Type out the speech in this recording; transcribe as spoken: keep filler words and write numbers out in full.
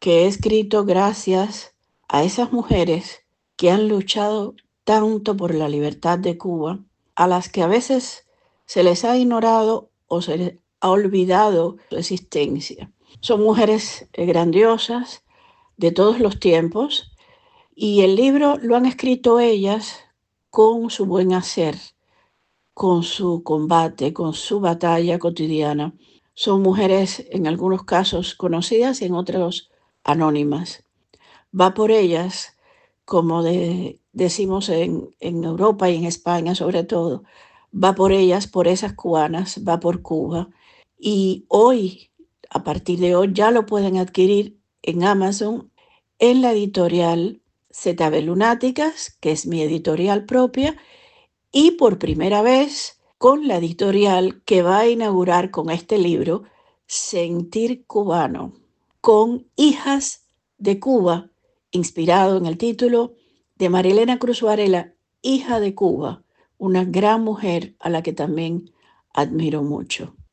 que he escrito gracias a esas mujeres que han luchado tanto por la libertad de Cuba, a las que a veces se les ha ignorado o se les ha olvidado su existencia. Son mujeres eh, grandiosas de todos los tiempos y el libro lo han escrito ellas con su buen hacer, con su combate, con su batalla cotidiana. Son mujeres en algunos casos conocidas y en otros anónimas. Va por ellas, como de- decimos en, en Europa y en España sobre todo, va por ellas, por esas cubanas, va por Cuba. Y hoy, a partir de hoy, ya lo pueden adquirir en Amazon, en la editorial Z B Lunáticas, que es mi editorial propia, y por primera vez con la editorial que va a inaugurar con este libro, Sentir Cubano, con Hijas de Cuba, inspirado en el título de Marilena Cruz Varela, hija de Cuba, una gran mujer a la que también admiro mucho.